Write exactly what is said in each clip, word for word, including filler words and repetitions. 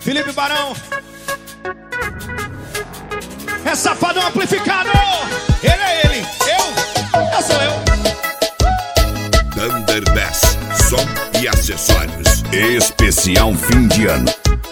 Felipe Barão. É Safadão amplificado. Ele é ele, eu, eu sou eu. Thunder dez, som e acessórios. Especial fim de ano.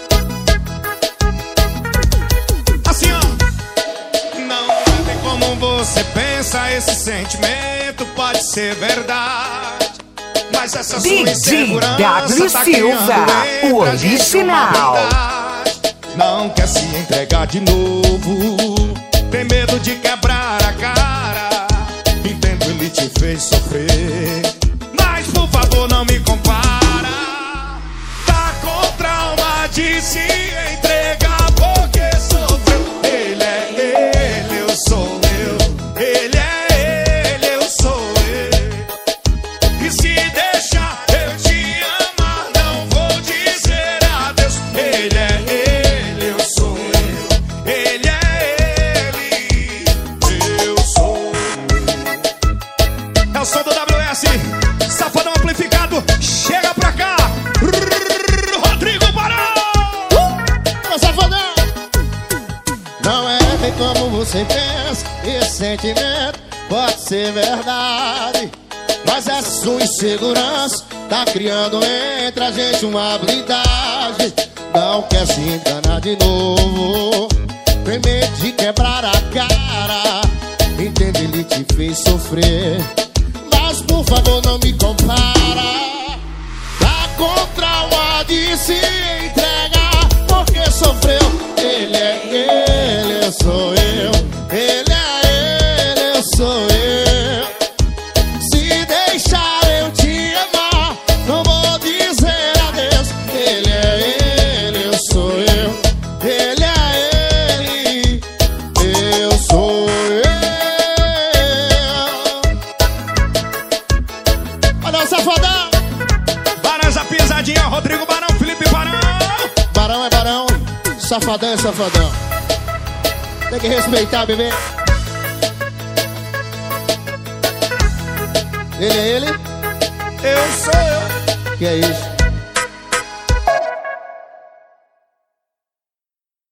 Assim, ó. Não é como você pensa, esse sentimento pode ser verdade. Mas essa sua insegurança tá criando o original. Não quer se entregar de novo, tem medo de quebrar a cara. Entendo, ele te fez sofrer, mas por favor não me compara. Tá com trauma de se entregar porque sofreu. Ele é ele, eu sou eu. Ele é ele, eu sou eu. E se deixar eu te amar, não vou dizer adeus. Ele é ele, eu sou eu. Ele é ele, eu sou eu. É o som do W S, Safadão amplificado. Chega pra cá, Rodrigo Barão. Uh, Safadão. Não é bem como você pensa, esse sentimento pode ser verdade. Mas essa sua insegurança tá criando entre a gente uma blindagem. Não quer se enganar de novo, tem medo de quebrar a cara. Entende, ele te fez sofrer, mas por favor não me compara. Tá com trauma de se entregar porque sofreu. Ele é ele, eu sou eu. Ele é ele, eu sou eu. Se deixar eu te amar, não vou dizer adeus. Ele é ele, eu sou eu. Ele é ele, eu sou eu. Olha o Safadão. Barão, essa pisadinha, Rodrigo Barão, Felipe Barão. Barão é barão, Safadão é safadão. Tem que respeitar, bebê. Ele é ele, Eu sou eu. que é isso?